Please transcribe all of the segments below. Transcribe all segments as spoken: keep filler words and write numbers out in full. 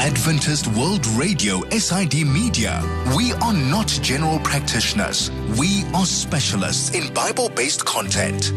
Adventist World Radio S I D Media. We are not general practitioners. We are specialists in Bible-based content.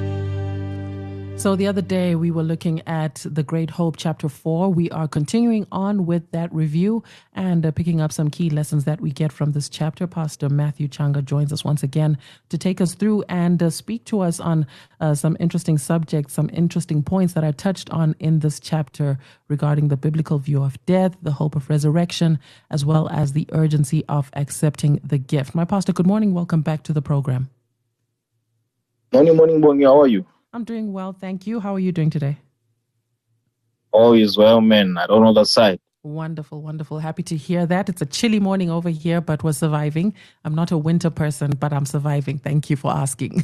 So the other day we were looking at The Great Hope chapter four. We are continuing on with that review and uh, picking up some key lessons that we get from this chapter. Pastor Matthew Changa joins us once again to take us through and uh, speak to us on uh, some interesting subjects, some interesting points that are touched on in this chapter regarding the biblical view of death, the hope of resurrection, as well as the urgency of accepting the gift. My pastor, good morning. Welcome back to the program. Morning, morning, Bongi. How are you? I'm doing well, thank you. How are you doing today? All is well, man. I don't know the side. Wonderful, wonderful. Happy to hear that. It's a chilly morning over here, but we're surviving. I'm not a winter person, but I'm surviving. Thank you for asking.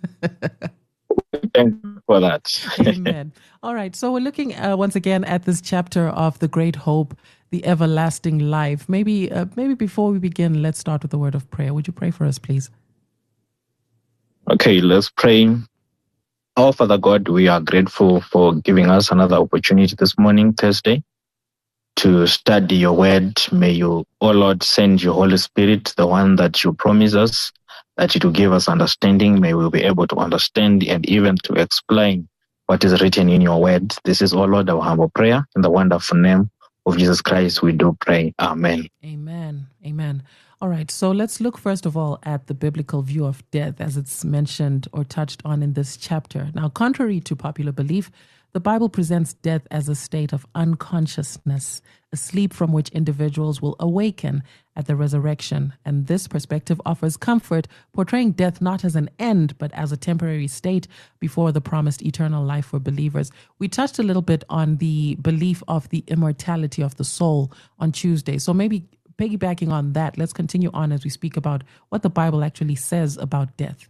Thank you for that. Amen. All right. So we're looking uh, once again at this chapter of The Great Hope, the everlasting life. Maybe, uh, maybe before we begin, let's start with a word of prayer. Would you pray for us, please? Okay, let's pray. Our Father God, we are grateful for giving us another opportunity this morning, Thursday, to study your word. May you, oh Lord, send your Holy Spirit, the one that you promise us, that it will give us understanding. May we be able to understand and even to explain what is written in your word. This is, oh Lord, our humble prayer. In the wonderful name of Jesus Christ, we do pray. Amen. Amen. Amen. All right, so let's look first of all at the biblical view of death as it's mentioned or touched on in this chapter. Now, contrary to popular belief, the Bible presents death as a state of unconsciousness, a sleep from which individuals will awaken at the resurrection. And this perspective offers comfort, portraying death not as an end, but as a temporary state before the promised eternal life for believers. We touched a little bit on the belief of the immortality of the soul on Tuesday. So maybe piggybacking on that, let's continue on as we speak about what the Bible actually says about death.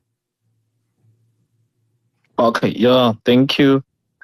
Okay, yeah, thank you.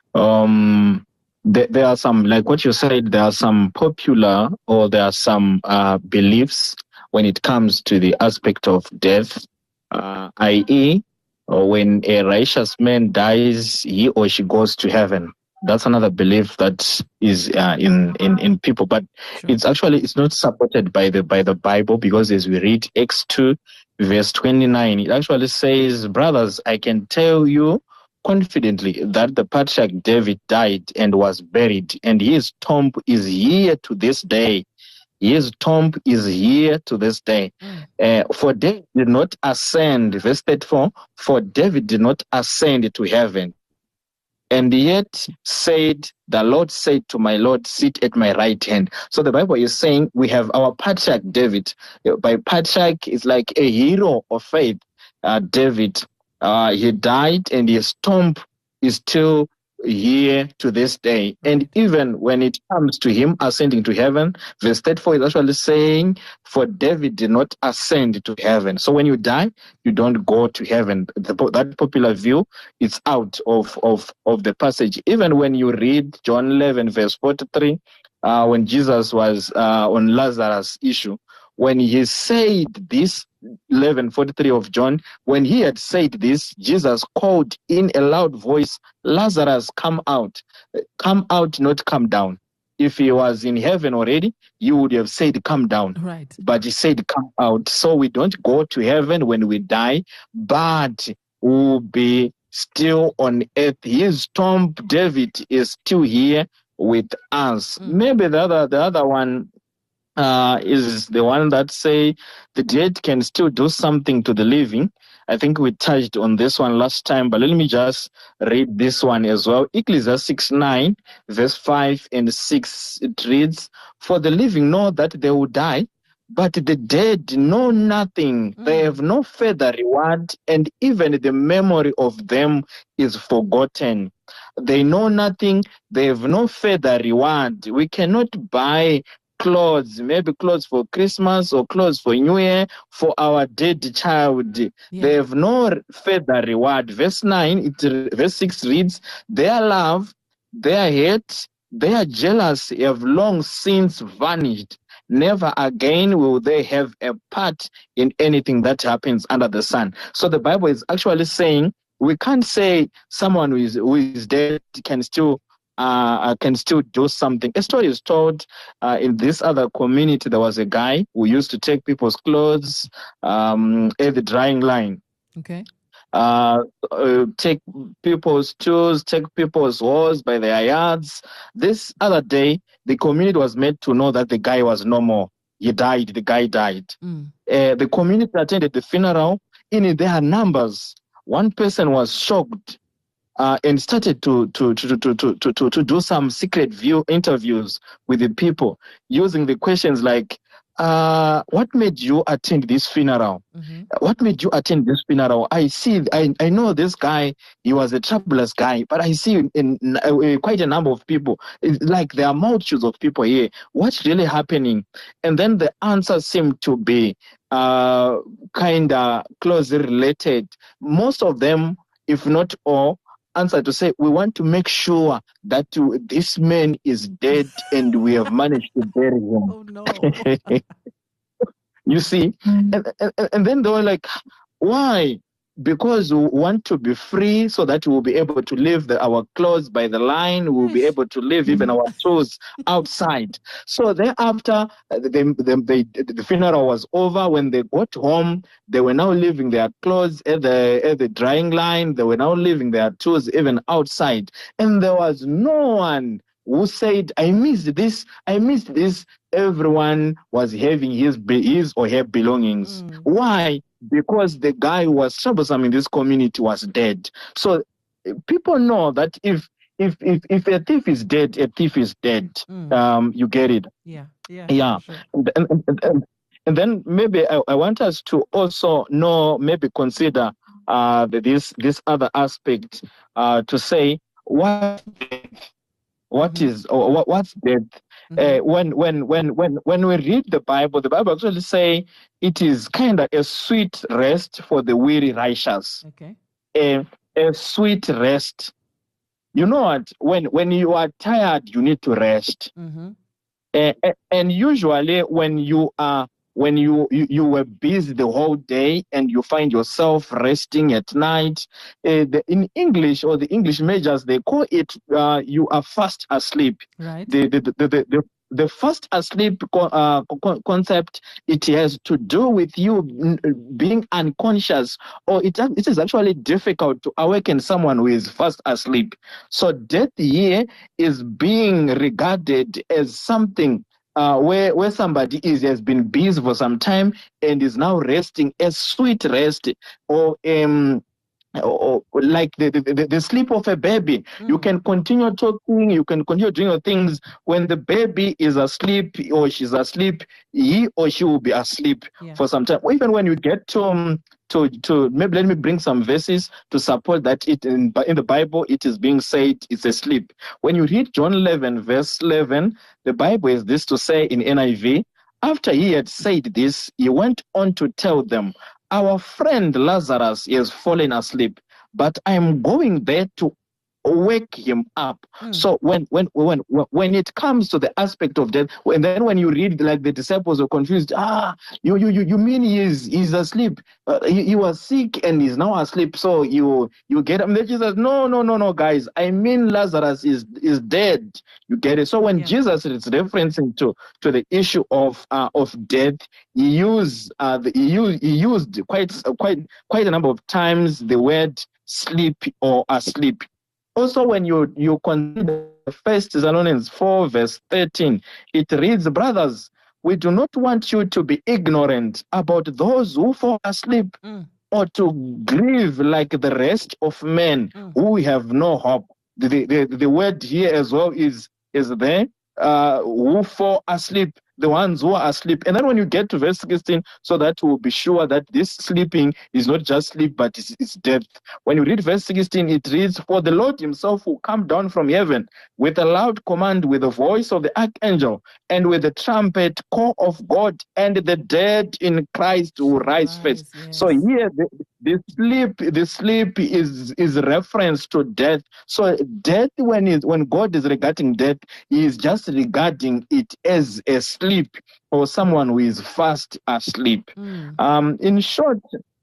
Um, there, there are some, like what you said, there are some popular or there are some uh, beliefs when it comes to the aspect of death, uh, that is, or when a righteous man dies, he or she goes to heaven. That's another belief that is uh, in, in, in people, but sure. It's actually it's not supported by the by the Bible, because as we read Acts two, verse twenty-nine, it actually says, "Brothers, I can tell you confidently that the patriarch David died and was buried, and his tomb is here to this day. His tomb is here to this day. Uh, for David did not ascend," verse thirty-four, "for David did not ascend to heaven. And yet said, the Lord said to my Lord, sit at my right hand." So the Bible is saying we have our patriarch David. By patriarch, it's like a hero of faith. Uh, David, uh, he died and his tomb is still here to this day. And even when it comes to him ascending to heaven, verse thirty-four is actually saying, for David did not ascend to heaven. So when you die, you don't go to heaven. The, that popular view is out of, of, of the passage. Even when you read John eleven, verse forty-three, uh, when Jesus was uh, on Lazarus' issue, when he said this, eleven forty-three of John, when he had said this, Jesus called in a loud voice, "Lazarus, come out." Come out, not come down. If he was in heaven already, you would have said, come down. Right. But he said, come out. So we don't go to heaven when we die, but we'll be still on earth. His tomb, David, is still here with us. Mm. Maybe the other, the other one, Uh, is the one that say the dead can still do something to the living. I think we touched on this one last time, but let me just read this one as well. Ecclesiastes nine, verse five and six, it reads, "For the living know that they will die, but the dead know nothing. Mm. They have no further reward, and even the memory of them is forgotten." They know nothing. They have no further reward. We cannot buy clothes, maybe clothes for Christmas or clothes for New Year for our dead child. Yeah. They have no further reward. Verse nine, it, verse six reads, "Their love, their hate, their jealousy have long since vanished. Never again will they have a part in anything that happens under the sun." So the Bible is actually saying we can't say someone who is, who is dead can still uh, can still do something. A story is told uh, in this other community. There was a guy who used to take people's clothes um, at the drying line. Okay. Uh, uh, take people's tools, take people's hose by their yards. This other day, the community was made to know that the guy was no more. He died. The guy died. Mm. Uh, the community attended the funeral. In their numbers, one person was shocked uh, and started to to, to, to, to, to, to to do some secret view interviews with the people using the questions like, uh, what made you attend this funeral? Mm-hmm. What made you attend this funeral? I see, I, I know this guy, he was a troublous guy, but I see in, in, in quite a number of people. It's like there are multitudes of people here. What's really happening? And then the answers seem to be uh, kind of closely related. Most of them, if not all, answer to say, we want to make sure that to, this man is dead and we have managed to bury him. Oh, no. You see? And, and, and then they were like, why? Because we want to be free so that we will be able to leave the, our clothes by the line. We will be able to leave even our tools outside. So thereafter, the, the, the, the funeral was over. When they got home, they were now leaving their clothes at the, at the drying line. They were now leaving their tools even outside. And there was no one who said, I missed this, I missed this. Everyone was having his, his or her belongings. Mm. Why? Because the guy who was troublesome in this community was dead. So people know that if if if, if a thief is dead, a thief is dead. Mm. Um, you get it? Yeah, yeah. Yeah. Sure. And, and, and, and then maybe I, I want us to also know, maybe consider uh, this this other aspect uh, to say what what mm-hmm. is or what, what's death. Mm-hmm. Uh, when when when when when we read the Bible, the Bible actually say it is kind of a sweet rest for the weary righteous. Okay. A a sweet rest. You know what? When when you are tired, you need to rest. Mm-hmm. Uh, and usually, when you are when you, you you were busy the whole day and you find yourself resting at night, uh, the, in English or the English majors, they call it uh, you are fast asleep. Right. The the the the, the, the fast asleep co- uh, co- concept, it has to do with you being unconscious, or it it is actually difficult to awaken someone who is fast asleep. So death here is being regarded as something Uh, where where somebody is has been busy for some time and is now resting, a sweet rest, or um, or, or like the, the the sleep of a baby. Mm. You can continue talking, you can continue doing your things. When the baby is asleep or she's asleep, he or she will be asleep yeah. for some time. Or even when you get to um, to to maybe let me bring some verses to support that it in, in the Bible it is being said it's a sleep. When you read John eleven verse eleven, the Bible is this to say in N I V, after he had said this, he went on to tell them, our friend Lazarus is fallen asleep, but I am going there to wake him up. Mm. So when when when when it comes to the aspect of death, and then when you read, like the disciples are confused, ah, you you you, you mean he is he's asleep? Uh, he, he was sick and he's now asleep. So you you get him. Then Jesus, no no no no guys, I mean Lazarus is is dead. You get it. So when yeah. Jesus is referencing to to the issue of uh, of death, he used uh the, he used he used quite quite quite a number of times the word sleep or asleep. Also, when you, you consider First Thessalonians four, verse thirteen, it reads, brothers, we do not want you to be ignorant about those who fall asleep mm. or to grieve like the rest of men mm. who have no hope. The, the, the word here as well is, is there, uh, who fall asleep, the ones who are asleep. And then when you get to verse sixteen, so that we'll be sure that this sleeping is not just sleep, but it's, it's death. When you read verse sixteen, it reads, for the Lord himself will come down from heaven with a loud command, with the voice of the archangel, and with the trumpet call of God, and the dead in Christ will rise first. Yes. So here, the, the sleep, the sleep is, is reference to death. So death, when is when God is regarding death, he is just regarding it as a sleep, or someone who is fast asleep. Mm. Um, in short,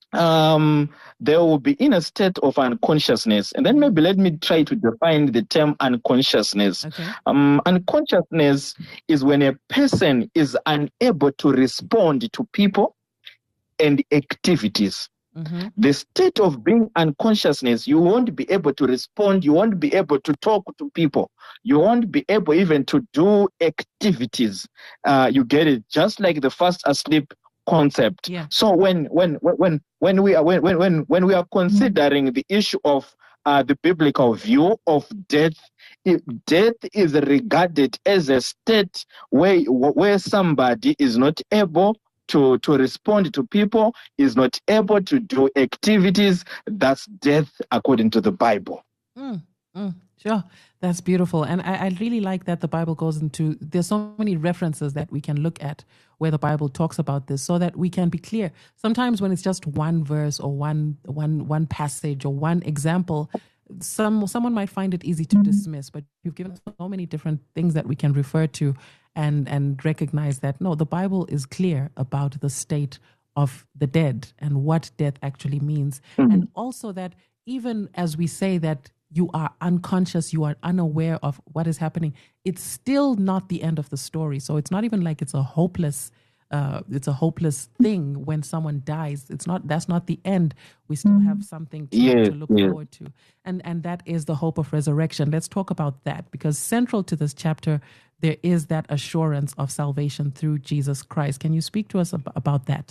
um, they will be in a state of unconsciousness. And then maybe let me try to define the term unconsciousness. Okay. Um, unconsciousness is when a person is unable to respond to people and activities. Mm-hmm. The state of being unconsciousness, you won't be able to respond, you won't be able to talk to people, you won't be able even to do activities. Uh, you get it? Just like the fast asleep concept. Yeah. So when when when when we are when when when we are considering the issue of uh, the biblical view of death, if death is regarded as a state where where somebody is not able to to respond to people, is not able to do activities. That's death according to the Bible. Mm, mm, sure. That's beautiful. And I, I really like that the Bible goes into, there's so many references that we can look at where the Bible talks about this so that we can be clear. Sometimes when it's just one verse or one one one passage or one example, some someone might find it easy to dismiss, but you've given us so many different things that we can refer to and and recognize that, no, the Bible is clear about the state of the dead and what death actually means. Mm-hmm. And also that even as we say that you are unconscious, you are unaware of what is happening, it's still not the end of the story. So it's not even like it's a hopeless uh, it's a hopeless thing when someone dies. It's not, that's not the end. We still have something to, yeah, to look yeah. forward to. And and that is the hope of resurrection. Let's talk about that, because central to this chapter, there is that assurance of salvation through Jesus Christ. Can you speak to us ab- about that?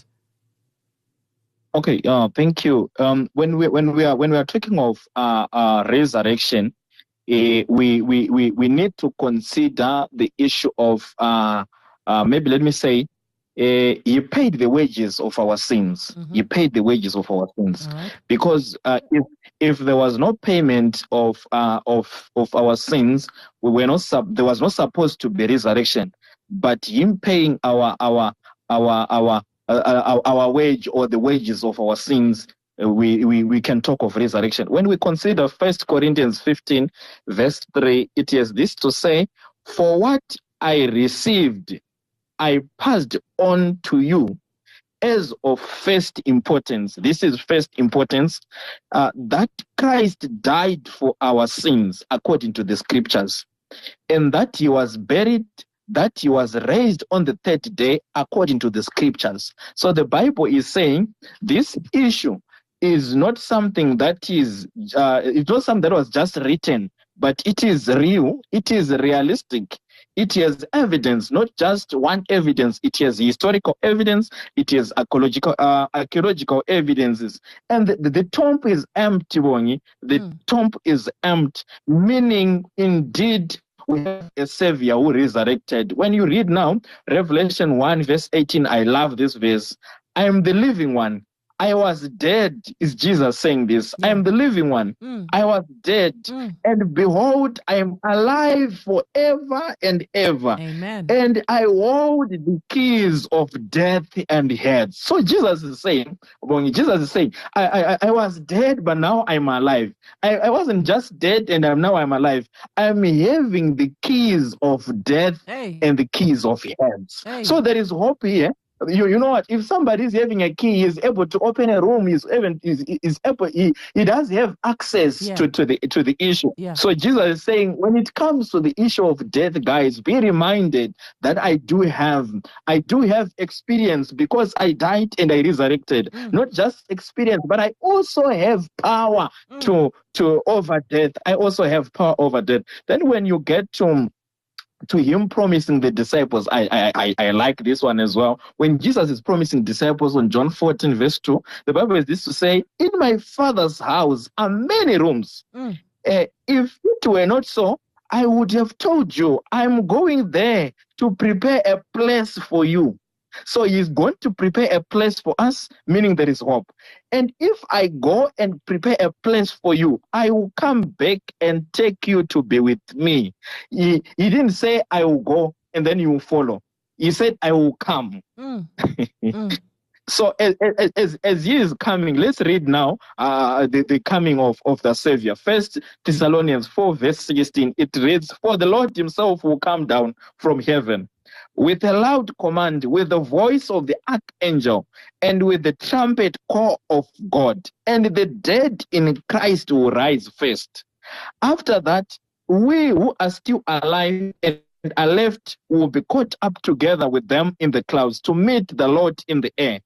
Okay, uh, thank you. Um, when we when we are when we are talking of uh, uh, resurrection, uh, we, we we we need to consider the issue of uh, uh, maybe let me say, uh, He paid the wages of our sins. Mm-hmm. He paid the wages of our sins, right. Because uh, if if there was no payment of uh, of of our sins, we were not sub- there was not supposed to be resurrection. But Him paying our our our our Uh, our, our wage or the wages of our sins, uh, we, we, we can talk of resurrection. When we consider First Corinthians fifteen, verse three, it is this to say, for what I received, I passed on to you as of first importance. This is first importance, uh, that Christ died for our sins according to the scriptures, and that He was buried, that He was raised on the third day according to the scriptures. So the Bible is saying this issue is not something that is, uh, it's not something that was just written, but it is real, it is realistic. It has evidence, not just one evidence. It has historical evidence. It has archaeological, uh, archaeological evidences. And the, the, the tomb is empty, Bongi. The mm. tomb is empty, meaning indeed we have a Savior who resurrected. When you read now, Revelation one, verse eighteen, I love this verse. I am the living one. I was dead, is Jesus saying this. Yeah. I am the living one. Mm. I was dead. Mm. And behold, I am alive forever and ever. Amen. And I hold the keys of death and hell. So Jesus is saying, Jesus is saying, I, I, I was dead, but now I'm alive. I, I wasn't just dead and I'm, now I'm alive. I'm having the keys of death hey. and the keys of hell. Hey. So there is hope here. You, you know what? If somebody is having a key, he's able to open a room. He's even is is able. He, he does have access yeah. to, to the to the issue. Yeah. So Jesus is saying, when it comes to the issue of death, guys, be reminded that I do have I do have experience because I died and I resurrected. Mm. Not just experience, but I also have power mm. to to over death. I also have power over death. Then when you get to to Him promising the disciples, I, I I I like this one as well. When Jesus is promising disciples on John fourteen, verse two, the Bible is this to say, in my Father's house are many rooms. Mm. Uh, if it were not so, I would have told you, I'm going there to prepare a place for you. So He's going to prepare a place for us, meaning there is hope. And if I go and prepare a place for you, I will come back and take you to be with me. He, he didn't say I will go and then you will follow. He said I will come. Mm. Mm. So as, as, as he is coming, let's read now uh, the, the coming of, of the Savior. First Thessalonians four verse sixteen, it reads, "For the Lord himself will come down from heaven with a loud command, with the voice of the archangel, and with the trumpet call of God, and the dead in Christ will rise first. After that, we who are still alive and are left will be caught up together with them in the clouds to meet the Lord in the air.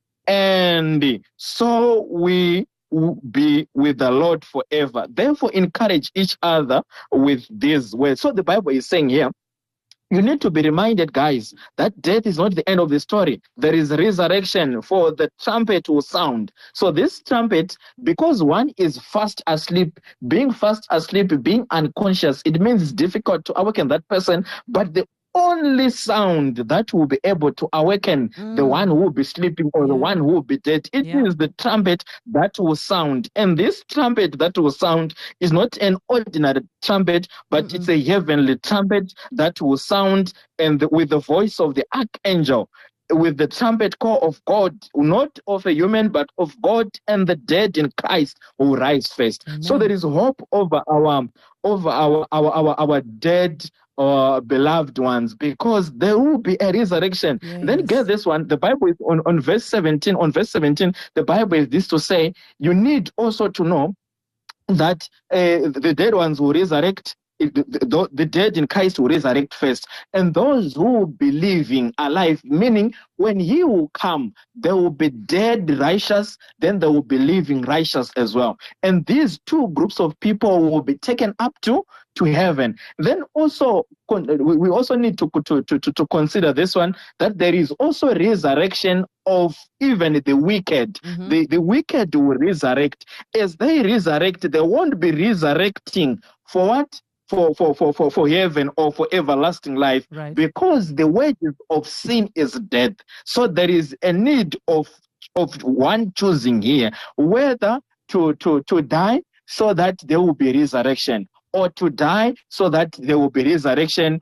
And so we will be with the Lord forever. Therefore, encourage each other with these words." So the Bible is saying here, you need to be reminded, guys, that death is not the end of the story. There is resurrection, for the trumpet will sound. So this trumpet, because one is fast asleep, being fast asleep, being unconscious, it means it's difficult to awaken that person, but the only sound that will be able to awaken mm. the one who will be sleeping or yeah. the one who will be dead, it yeah. is the trumpet that will sound. And this trumpet that will sound is not an ordinary trumpet, but Mm-mm. it's a heavenly trumpet that will sound, and the, with the voice of the archangel, with the trumpet call of God, not of a human, but of God, and the dead in Christ will rise first. Amen. So there is hope over our over our our our, our dead or beloved ones, because there will be a resurrection. Yes. Then get this one, the Bible is on, on verse seventeen, on verse seventeen, the Bible is this to say, you need also to know that uh, the dead ones will resurrect. The, the dead in Christ will resurrect first, and those who believing alive, meaning when he will come, there will be dead righteous, then there will be living righteous as well. And these two groups of people will be taken up to, to heaven. Then also, we also need to, to, to, to consider this one, that there is also resurrection of even the wicked. Mm-hmm. The, the wicked will resurrect. As they resurrect, they won't be resurrecting for what? For, for, for, for, for heaven or for everlasting life, right. Because the wages of sin is death. So there is a need of of one choosing here, whether to, to, to die so that there will be resurrection, or to die so that there will be resurrection.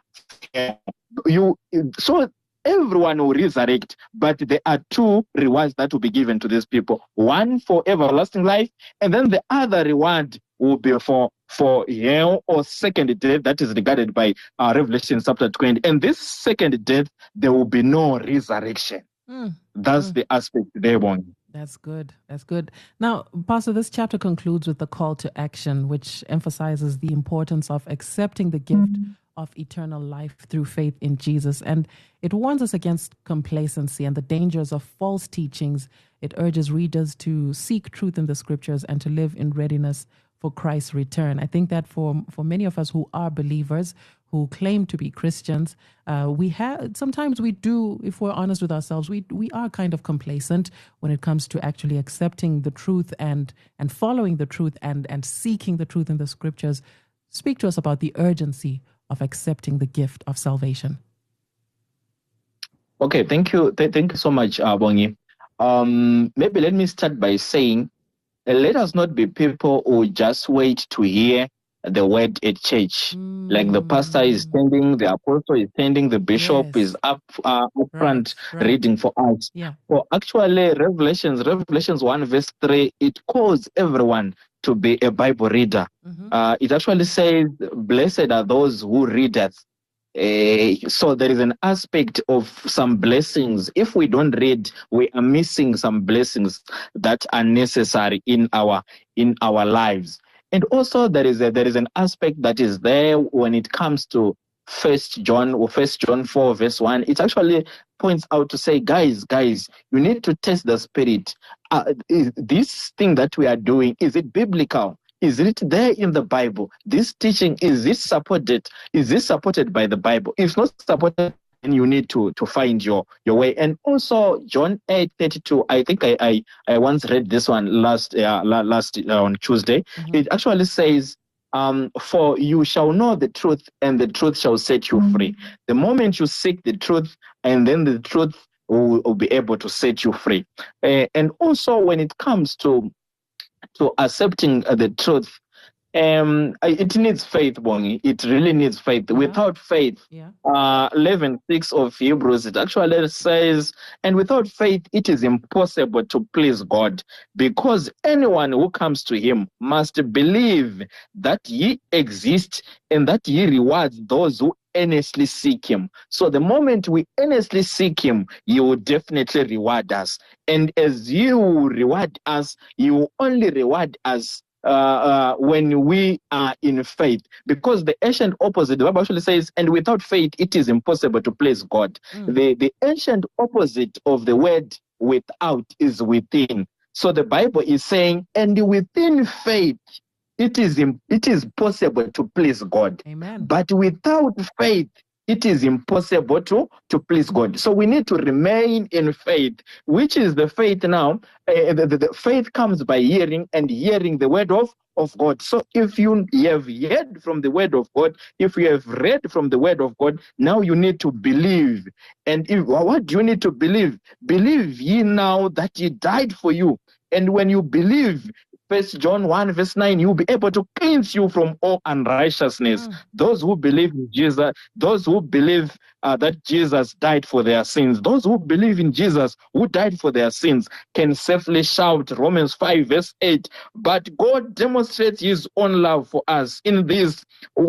You so everyone will resurrect, but there are two rewards that will be given to these people. One for everlasting life, and then the other reward will be for for hell or second death, that is regarded by uh, Revelation chapter twenty. And this second death, there will be no resurrection. Mm. That's mm. the aspect there, one. That's good. That's good. Now, Pastor, this chapter concludes with the call to action, which emphasizes the importance of accepting the gift mm-hmm. of eternal life through faith in Jesus. And it warns us against complacency and the dangers of false teachings. It urges readers to seek truth in the scriptures and to live in readiness for Christ's return. I think that for for many of us who are believers, who claim to be Christians, uh, we have sometimes we do, if we're honest with ourselves, we we are kind of complacent when it comes to actually accepting the truth and and following the truth and and seeking the truth in the scriptures. Speak to us about the urgency of accepting the gift of salvation. Okay, thank you, Th- thank you so much, uh, Bongi. Um, maybe let me start by saying, let us not be people who just wait to hear the word at church. Mm. Like the pastor is standing, the apostle is standing, the bishop yes. is up, uh, up right, front right. reading for us. Yeah. For actually, Revelations, Revelations one verse three, it calls everyone to be a Bible reader. Mm-hmm. Uh, it actually says, blessed are those who readeth. Uh, so there is an aspect of some blessings. If we don't read, we are missing some blessings that are necessary in our in our lives. And also there is a, there is an aspect that is there when it comes to First John or First John four verse one. It actually points out to say, guys, guys, you need to test the spirit. Uh, is this thing that we are doing, is it biblical? Is it there in the Bible? This teaching, is this supported? Is this supported by the Bible? If not supported, then you need to, to find your, your way. And also John eight thirty-two, I think I, I, I once read this one last uh, last uh, on Tuesday. Mm-hmm. It actually says, um, for you shall know the truth, and the truth shall set you mm-hmm. free. The moment you seek the truth, and then the truth will, will be able to set you free. Uh, and also when it comes to to accepting uh, the truth, um, it needs faith, Bongi. It really needs faith. Yeah. Without faith, yeah. uh, eleven six of Hebrews, it actually says, and without faith, it is impossible to please God, because anyone who comes to him must believe that he exists and that he rewards those who earnestly seek him. So the moment we earnestly seek him, he will definitely reward us. And as you reward us, you will only reward us uh, uh, when we are in faith. Because the ancient opposite, the Bible actually says, and without faith, it is impossible to please God. Mm. The, the ancient opposite of the word without is within. So the Bible is saying, and within faith, It is it is possible to please God. Amen. But without faith, it is impossible to, to please God. So we need to remain in faith, which is the faith now. Uh, the, the, the faith comes by hearing, and hearing the word of, of God. So if you have heard from the word of God, if you have read from the word of God, now you need to believe. And if, what do you need to believe? Believe ye now that he died for you. And when you believe, First John one verse nine, you'll be able to cleanse you from all unrighteousness. Mm. Those who believe in Jesus, those who believe uh, that Jesus died for their sins, those who believe in Jesus who died for their sins can safely shout Romans five verse eight. But God demonstrates his own love for us in this: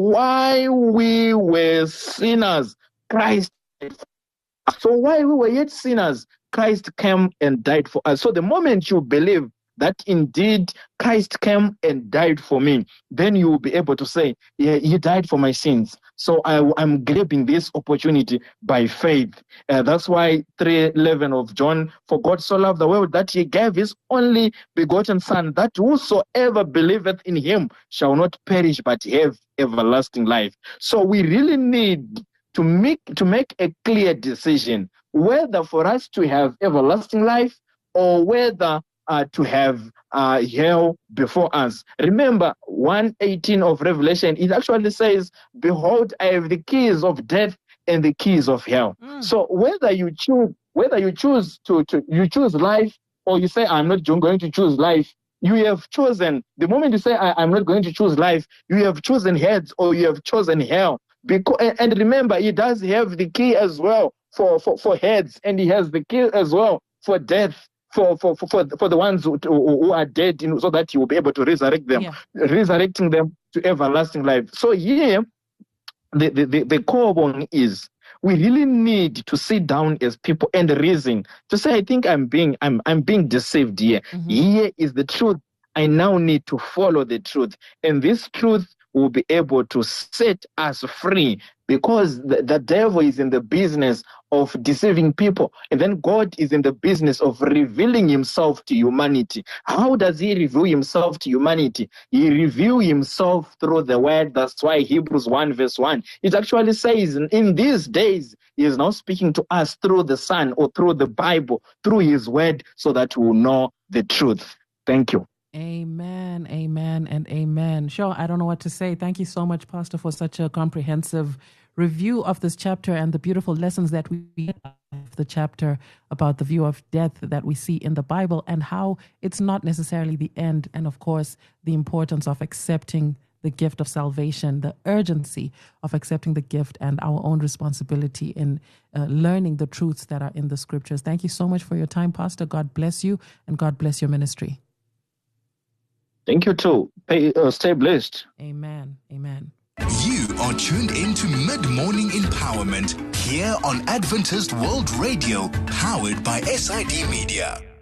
while we were sinners, Christ died for us. So while we were yet sinners, Christ came and died for us. So the moment you believe that indeed Christ came and died for me, then you will be able to say, yeah, he died for my sins. So I, I'm grabbing this opportunity by faith. Uh, that's why three eleven of John, for God so loved the world that he gave his only begotten son, that whosoever believeth in him shall not perish but have everlasting life. So we really need to make, to make a clear decision, whether for us to have everlasting life or whether Uh, to have uh, hell before us. Remember, one eighteen of Revelation, it actually says, behold, I have the keys of death and the keys of hell. Mm. So whether you choose, whether you choose to, to you choose life, or you say, I'm not going to choose life, you have chosen. The moment you say, I, I'm not going to choose life, you have chosen Hades or you have chosen hell. Because, and remember, he does have the key as well for, for, for Hades, and he has the key as well for death. For, for for for the ones who, who are dead, you know, so that he will be able to resurrect them, yeah. resurrecting them to everlasting life. So here, the, the, the, the core one is, we really need to sit down as people and reason to say, I think I'm being I'm I'm being deceived here. Mm-hmm. Here is the truth. I now need to follow the truth, and this truth will be able to set us free, because the, the devil is in the business of deceiving people, and then God is in the business of revealing himself to humanity. How does he reveal himself to humanity? He reveals himself through the word. That's why Hebrews one verse one, it actually says, in these days, he is now speaking to us through the Son, or through the Bible, through his word, so that we will know the truth. Thank you. Amen, amen, and amen. Sure, I don't know what to say. Thank you so much, Pastor, for such a comprehensive review of this chapter and the beautiful lessons that we get of the chapter about the view of death that we see in the Bible, and how it's not necessarily the end, and of course, the importance of accepting the gift of salvation, the urgency of accepting the gift, and our own responsibility in uh, learning the truths that are in the scriptures. Thank you so much for your time, Pastor. God bless you, and God bless your ministry. Thank you too. Pay, uh, stay blessed. Amen. Amen. You are tuned into Mid-Morning Empowerment here on Adventist World Radio, powered by S I D Media.